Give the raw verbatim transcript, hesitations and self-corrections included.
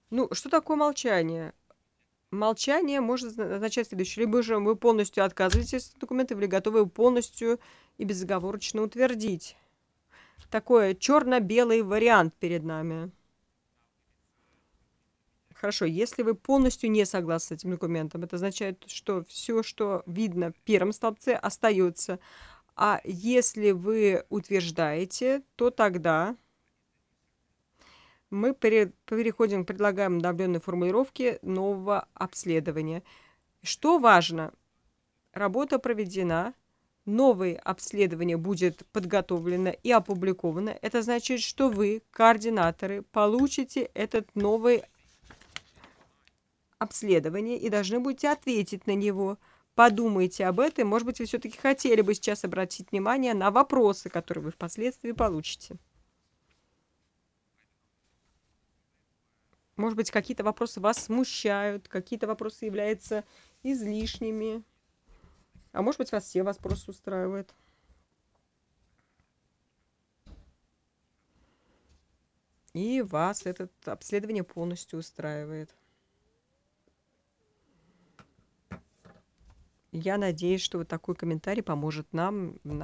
Ну, что такое молчание? Молчание может зна означать следующее: либо же вы полностью отказываетесь от документа, или готовы его полностью и безоговорочно утвердить. Такой черно-белый вариант перед нами. Хорошо, если вы полностью не согласны с этим документом, это означает, что все, что видно в первом столбце, остается. А если вы утверждаете, то тогда мы пере переходим к предлагаемой обновленной формулировке нового обследования. Что важно? Работа проведена, новое обследование будет подготовлено и опубликовано. Это значит, что вы, координаторы, получите этот новый обследование и должны будете ответить на него. Подумайте об этом. Может быть, вы все-таки хотели бы сейчас обратить внимание на вопросы, которые вы впоследствии получите. Может быть, какие-то вопросы вас смущают, какие-то вопросы являются излишними. А может быть, вас все вопросы устраивают. И вас это обследование полностью устраивает. Я надеюсь, что вот такой комментарий поможет нам в